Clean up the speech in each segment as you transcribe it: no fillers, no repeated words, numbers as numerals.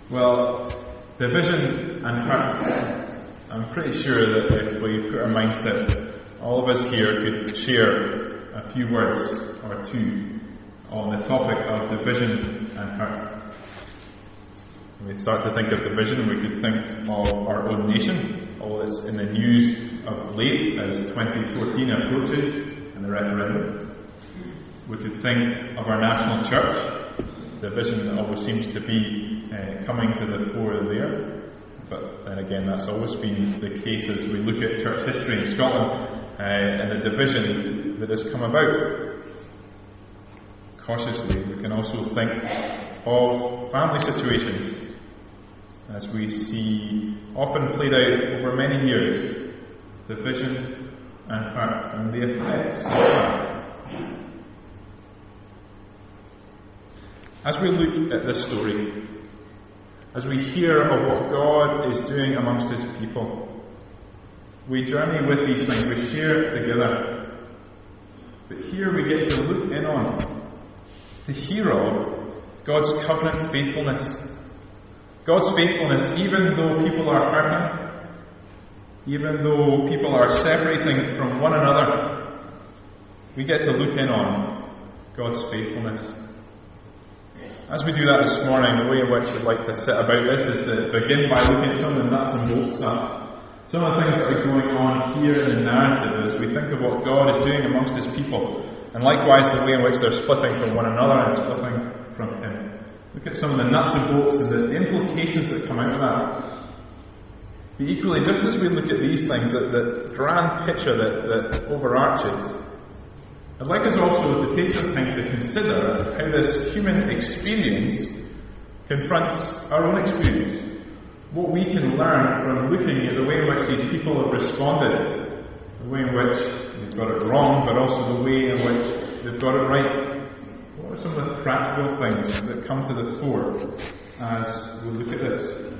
Well, division and hurt. I'm pretty sure that if we put our minds to it, all of us here could share a few words or two on the topic of division and hurt. When we start to think of division, we could think of our own nation, all that's in the news of late as 2014 approaches and the referendum. We could think of our national church. Division always seems to be coming to the fore there. But then again, that's always been the case as we look at church history in Scotland and the division that has come about. Cautiously, we can also think of family situations as we see often played out over many years, division and hurt and the effects of that. As we look at this story, as we hear of what God is doing amongst His people, we journey with these things, we share it together. But here we get to look in on, to hear of God's covenant faithfulness. God's faithfulness even though people are hurting, even though people are separating from one another. We get to look in on God's faithfulness. As we do that this morning, the way in which I'd like to set about this is to begin by looking at some of the nuts and bolts stuff. Some of the things that are going on here in the narrative as we think of what God is doing amongst His people, and likewise the way in which they're splitting from one another and splitting from Him. Look at some of the nuts and bolts and the implications that come out of that. But equally, just as we look at these things, the grand picture that overarches, I'd like us also to take some time to consider how this human experience confronts our own experience. What we can learn from looking at the way in which these people have responded, the way in which they've got it wrong, but also the way in which they've got it right. What are some of the practical things that come to the fore as we look at this?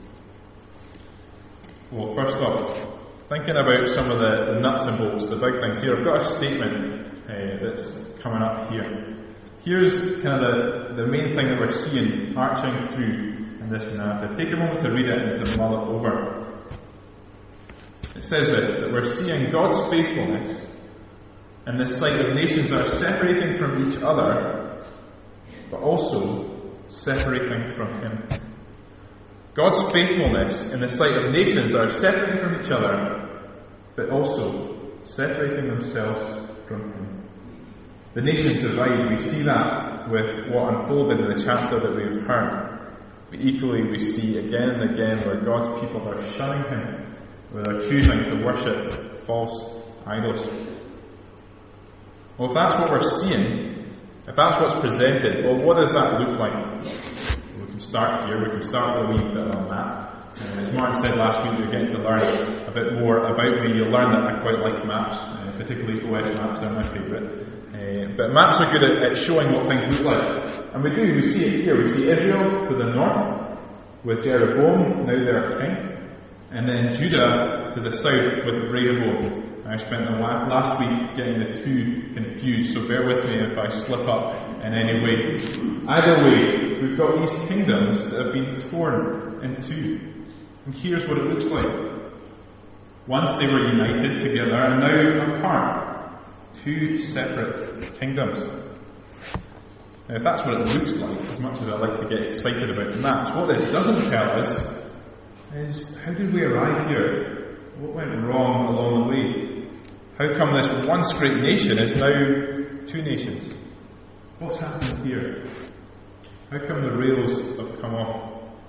Well, first off, thinking about some of the nuts and bolts, the big things here, I've got a statement that's coming up here. Here's kind of the main thing that we're seeing arching through in this narrative. Take a moment to read it and to mull it over. It says this, that we're seeing God's faithfulness in the sight of nations that are separating from each other, but also separating from Him. God's faithfulness in the sight of nations that are separating from each other, but also separating themselves from Him. The nations divide. We see that with what unfolded in the chapter that we've heard. But equally we see again and again where God's people are shunning Him, where they're choosing to worship false idols. Well, if that's what we're seeing, if that's what's presented, well, what does that look like? We can start here. We can start with a wee bit on that. As Martin said last week, you're getting to learn a bit more about me. You'll learn that I quite like maps, particularly OS maps are my favourite. But maps are good at showing what things look like. And we do, we see it here. We see Israel to the north, with Jeroboam, now their king. And then Judah to the south with Rehoboam. I spent the last week getting the two confused, so bear with me if I slip up in any way. Either way, we've got these kingdoms that have been torn in two. And here's what it looks like. Once they were united together, and now apart. Two separate kingdoms. Now, if that's what it looks like, as much as I like to get excited about maps, what it doesn't tell us is how did we arrive here? What went wrong along the way? How come this once great nation is now two nations? What's happened here? How come the rails have come off?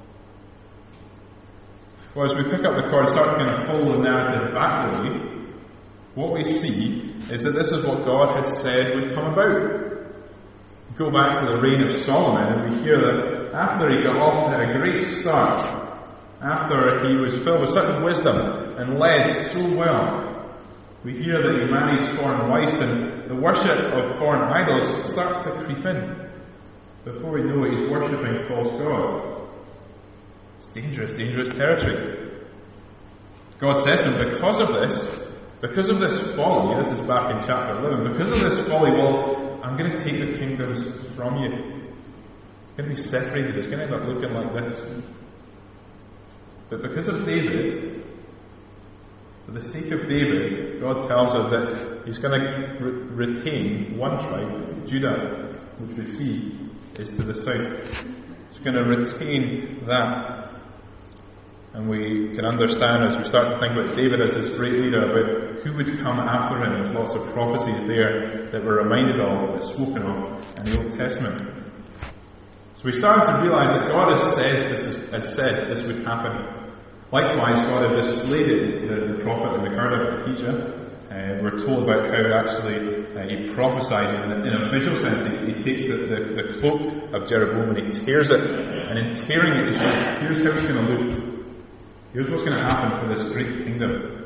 Well, as we pick up the cord and start to kind of follow the narrative backwardly, what we see is that this is what God had said would come about. Go back to the reign of Solomon and we hear that after he got off to a great start, after he was filled with such wisdom and led so well, we hear that he marries foreign wives and the worship of foreign idols starts to creep in. Before we know it, he's worshipping false gods. It's dangerous, dangerous territory. God says to him, because of this folly, this is back in chapter 11, because of this folly, well, I'm going to take the kingdoms from you. going to be separated. It's going to end up looking like this. But because of David, for the sake of David, God tells us that He's going to retain one tribe, Judah, which we see is to the south. He's going to retain that. And we can understand as we start to think about David as this great leader, about who would come after him. There's lots of prophecies there that we're reminded of, that's spoken of in the Old Testament. So we start to realise that God has said this would happen. Likewise, God had displayed it to the prophet in the Garden of Ahijah. We're told about how actually he prophesied in a visual sense. He takes the cloak of Jeroboam and he tears it. And in tearing it, he says, here's how it's going to look. Here's what's going to happen for this great kingdom.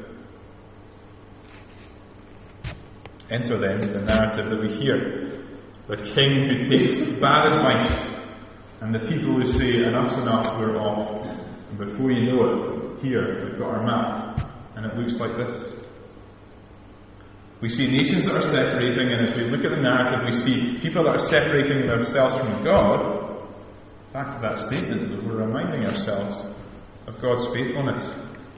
Enter then the narrative that we hear. The king who takes bad advice and the people who say, enough's enough, we're off. And before you know it, here we've got our map. And it looks like this. We see nations that are separating, and as we look at the narrative, we see people that are separating themselves from God. Back to that statement that we're reminding ourselves of God's faithfulness.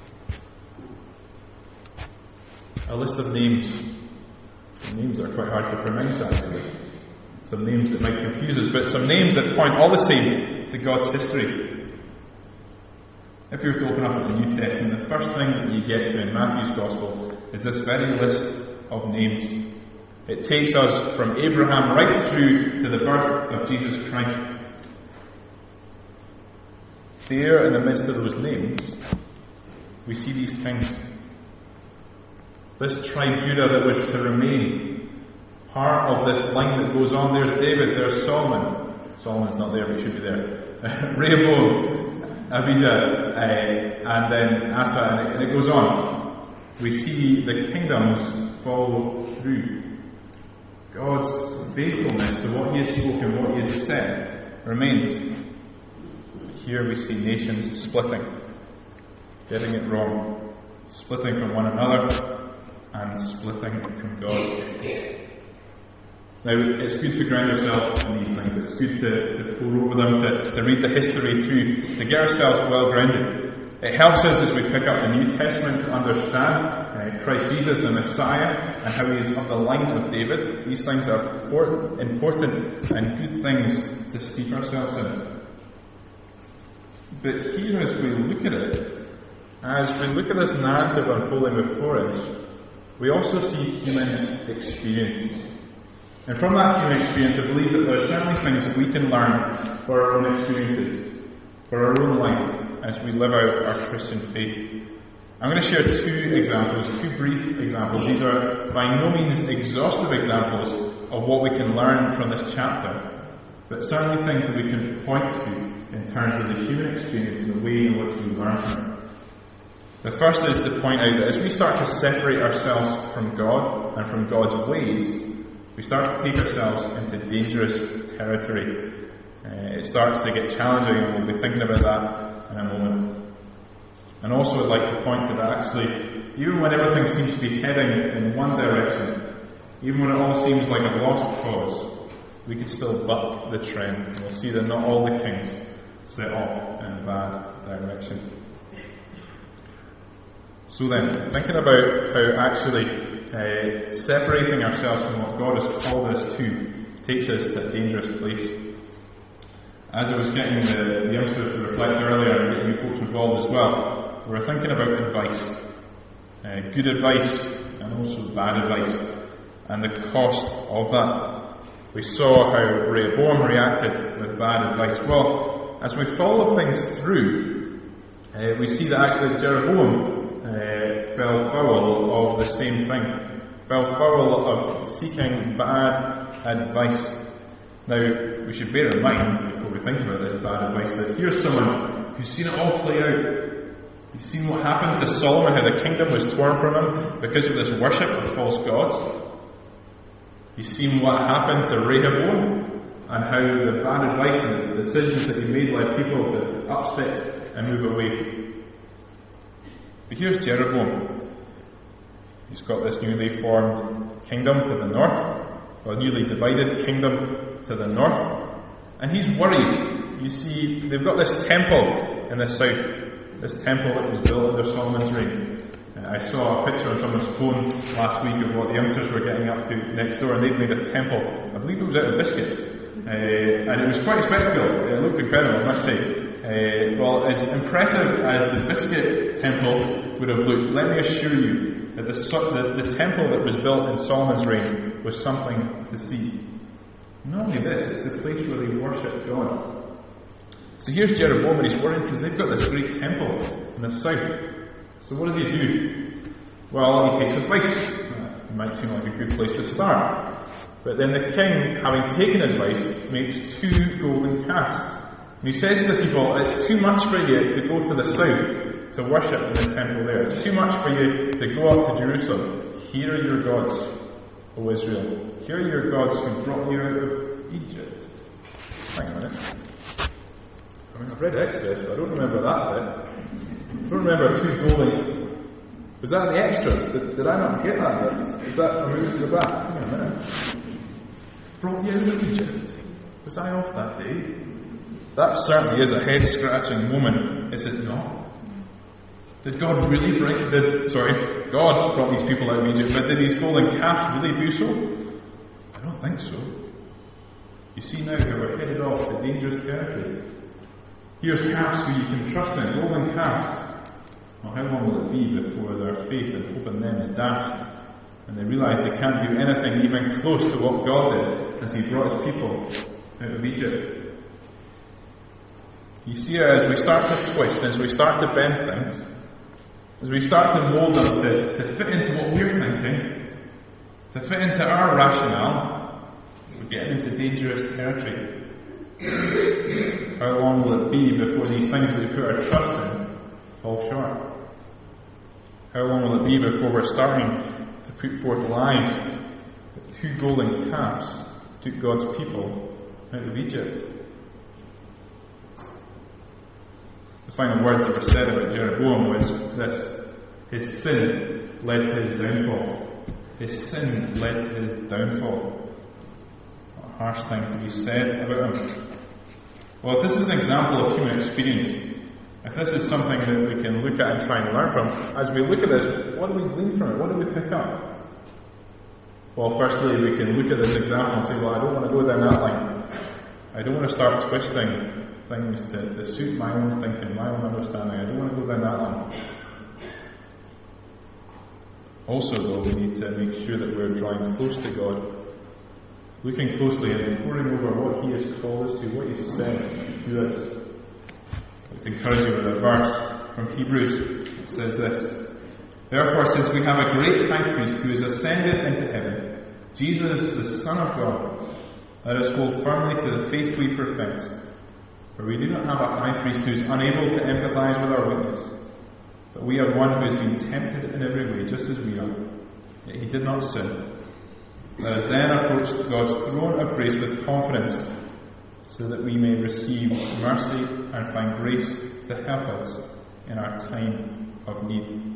A list of names. Some names that are quite hard to pronounce, actually. Some names that might confuse us, but some names that point all the same to God's history. If you were to open up the New Testament, the first thing that you get to in Matthew's Gospel is this very list of names. It takes us from Abraham right through to the birth of Jesus Christ. There, in the midst of those names, we see these kings. This tribe Judah that was to remain part of this line that goes on. There's David, there's Solomon. Solomon's not there, but he should be there. Rehoboam, Abijah, and then Asa, and it goes on. We see the kingdoms follow through. God's faithfulness to what He has spoken, what He has said, remains. Here we see nations splitting, getting it wrong, splitting from one another, and splitting from God. Now, it's good to ground ourselves in these things. It's good to pore over them, to read the history through, to get ourselves well grounded. It helps us as we pick up the New Testament to understand Christ Jesus, the Messiah, and how He is of the line of David. These things are important and good things to steep ourselves in. But here, as we look at it, as we look at this narrative unfolding before us, we also see human experience. And from that human experience, I believe that there are certainly things that we can learn for our own experiences, for our own life, as we live out our Christian faith. I'm going to share two brief examples. These are by no means exhaustive examples of what we can learn from this chapter, but certainly things that we can point to in terms of the human experience and the way in which we learn from it. The first is to point out that as we start to separate ourselves from God and from God's ways, we start to take ourselves into dangerous territory. It starts to get challenging, and we'll be thinking about that in a moment. And also I'd like to point to that actually, even when everything seems to be heading in one direction, even when it all seems like a lost cause, we could still buck the trend. And we'll see that not all the kings set off in a bad direction. So then, thinking about how actually separating ourselves from what God has called us to takes us to a dangerous place. As I was getting the youngsters to reflect earlier and getting you folks involved as well, we were thinking about advice. Good advice and also bad advice, and the cost of that. We saw how Rehoboam reacted with bad advice. Well, as we follow things through, we see that actually Jeroboam fell foul of the same thing, fell foul of seeking bad advice. Now, we should bear in mind, before we think about this bad advice, that here's someone who's seen it all play out. He's seen what happened to Solomon, how the kingdom was torn from him because of this worship of false gods. He's seen what happened to Rehoboam, and how the bad advice and the decisions that he made led people to upset and move away. But here's Jeroboam. He's got this newly formed kingdom to the north, or newly divided kingdom to the north, And he's worried. You see, they've got this temple in the south, this temple that was built under Solomon's reign. I saw a picture on someone's phone last week of what the youngsters were getting up to next door, and they'd made a temple. I believe it was out of biscuits. And it was quite a spectacle. It looked incredible, I must say. Well, as impressive as the biscuit temple would have looked, let me assure you that the temple that was built in Solomon's reign was something to see. Not only this, it's the place where they worship God. So here's Jeroboam, and he's worried because they've got this great temple in the south. So what does he do? Well, he takes advice. It might seem like a good place to start. But then the king, having taken advice, makes 2 golden calves. And he says to the people, it's too much for you to go to the south to worship in the temple there. It's too much for you to go up to Jerusalem. Here are your gods, O Israel. Here are your gods who brought you out of Egypt. Hang on a minute. I mean, I've read Exodus, but I don't remember that bit. I don't remember 2 golden... Was that the extras? Did I not get that bit? Is that... I mean, let's go back. Hang on a minute. Brought you out of Egypt. Was I off that day? That certainly is a head-scratching moment, is it not? Did God really God brought these people out of Egypt, but did these golden calves really do so? I don't think so. You see now how we're headed off to dangerous territory. Here's calves who you can trust in, golden calves. Well, how long will it be before their faith and hope in them is dashed, and they realise they can't do anything even close to what God did as He brought His people out of Egypt? You see, as we start to twist, as we start to bend things, as we start to mould them to fit into what we're thinking, to fit into our rationale, we're getting into dangerous territory. How long will it be before these things that we put our trust in fall short? How long will it be before we're starting to put forth lies that 2 golden calves took God's people out of Egypt? The final words that were said about Jeroboam was this: his sin led to his downfall. His sin led to his downfall. What a harsh thing to be said about him. Well, if this is an example of human experience, if this is something that we can look at and try and learn from, as we look at this, what do we glean from it? What do we pick up? Well, firstly, we can look at this example and say, well, I don't want to go down that line. I don't want to start twisting things to suit my own thinking, my own understanding. I don't want to go down that line. Also, though, we need to make sure that we're drawing close to God, looking closely and poring over what He has called us to, what He's said to us. I'd like to encourage you with a verse from Hebrews. It says this: Therefore, since we have a great high priest who is ascended into heaven, Jesus, the Son of God, let us hold firmly to the faith we profess. For we do not have a high priest who is unable to empathize with our weakness, but we have one who has been tempted in every way, just as we are, yet He did not sin. Let us then approach God's throne of grace with confidence, so that we may receive mercy and find grace to help us in our time of need.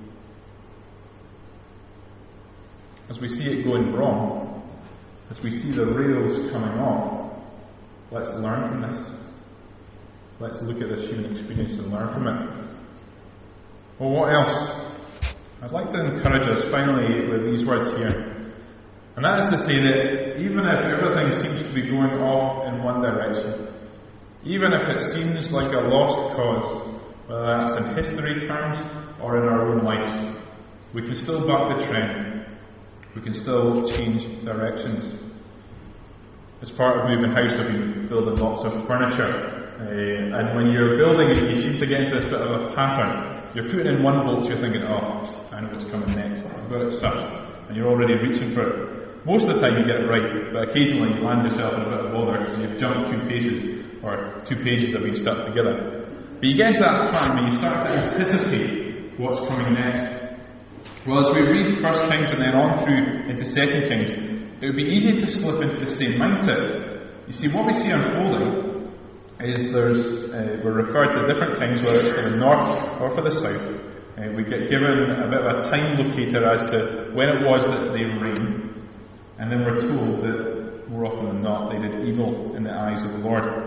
As we see it going wrong, as we see the rails coming off, let's learn from this. Let's look at this human experience and learn from it. Well, what else? I'd like to encourage us finally with these words here. And that is to say that even if everything seems to be going off in one direction, even if it seems like a lost cause, whether that's in history terms or in our own lives, we can still buck the trend. We can still change directions. As part of moving house, I've been building lots of furniture. And when you're building it, you seem to get into this bit of a pattern. You're putting in one bolt, you're thinking, oh, I know what's coming next. I've got it set. And you're already reaching for it. Most of the time you get it right, but occasionally you land yourself in a bit of bother and you've jumped 2 pages, or 2 pages have been stuck together. But you get into that part where you start to anticipate what's coming next. Well, as we read 1 Kings and then on through into 2 Kings, it would be easy to slip into the same mindset. You see, what we see unfolding is we're referred to different kings, whether it's for the north or for the south. We get given a bit of a time locator as to when it was that they reigned, and then we're told that more often than not they did evil in the eyes of the Lord.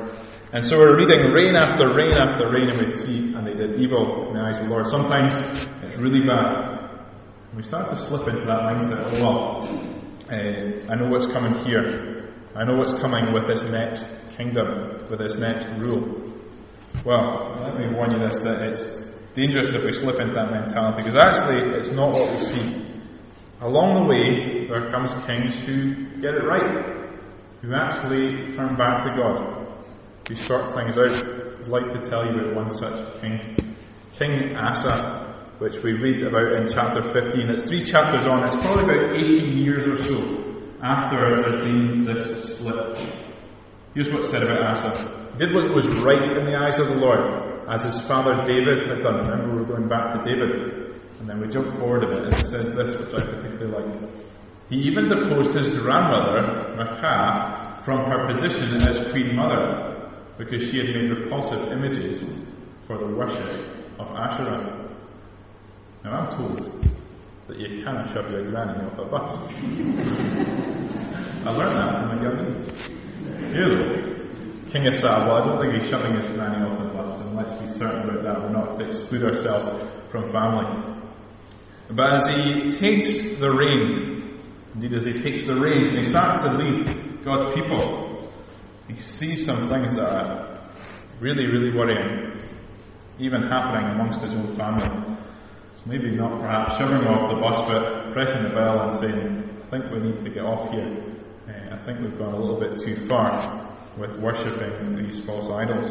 And so we're reading rain after rain after rain, and we see, and they did evil in the eyes of the Lord. Sometimes it's really bad. And we start to slip into that mindset. Oh, well, I know what's coming here. I know what's coming with this next kingdom, with this next rule. Well, let me warn you this, that it's dangerous if we slip into that mentality, because actually it's not what we see. Along the way, there comes kings who get it right, who actually turn back to God, who sort things out. I'd like to tell you about one such king, King Asa, which we read about in chapter 15. It's 3 chapters on. It's probably about 18 years or so after there's been this slip. Here's what's said about Asa. He did what was right in the eyes of the Lord, as his father David had done. Remember, we're going back to David. And then we jump forward a bit, and it says this, which I particularly like. He even deposed his grandmother, Maacah, from her position as queen mother, because she had made repulsive images for the worship of Asherah. Now I'm told that you cannot shove your granny off a bus. I learned that from a young age. Really? King Asa, well, I don't think he's shoving his granny off the bus, and let's be certain about that. We're not to exclude ourselves from family. But as he takes the reign, indeed as he takes the reins and he starts to lead God's people, he sees some things that are really, really worrying, even happening amongst his own family. So maybe not perhaps shoving off the bus, but pressing the bell and saying, I think we need to get off here. I think we've gone a little bit too far with worshipping these false idols.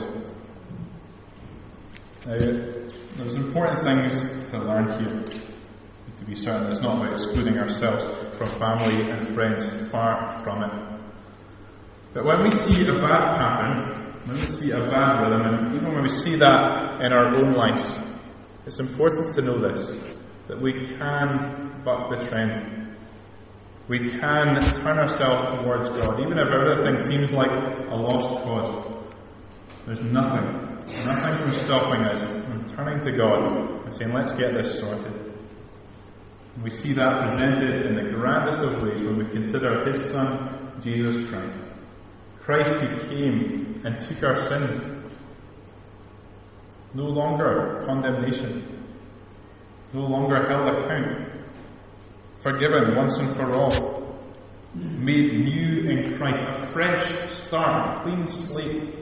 Now, there's important things to learn here. To be certain, it's not about excluding ourselves from family and friends, far from it. But when we see a bad pattern, when we see a bad rhythm, and even when we see that in our own lives, it's important to know this, that we can buck the trend. We can turn ourselves towards God, even if everything seems like a lost cause. There's nothing from stopping us from turning to God and saying, let's get this sorted. We see that presented in the grandest of ways when we consider His Son, Jesus Christ. Christ who came and took our sins. No longer condemnation. No longer held account. Forgiven once and for all. Made new in Christ. A fresh start. A clean slate.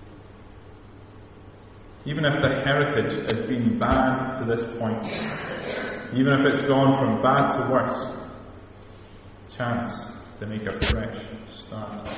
Even if the heritage had been bad to this point, even if it's gone from bad to worse, chance to make a fresh start.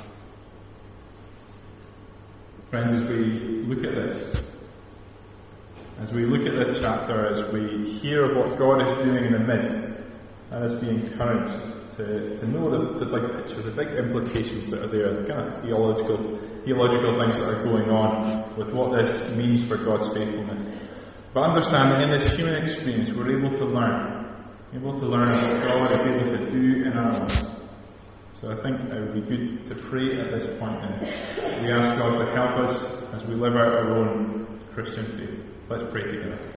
Friends, as we look at this, as we look at this chapter, as we hear what God is doing in the midst, let us be encouraged to know the big picture, the big implications that are there, the kind of theological things that are going on with what this means for God's faithfulness. But understand that in this human experience, we're able to learn what God is able to do in our lives. So I think it would be good to pray at this point, and we ask God to help us as we live out our own Christian faith. Let's pray together.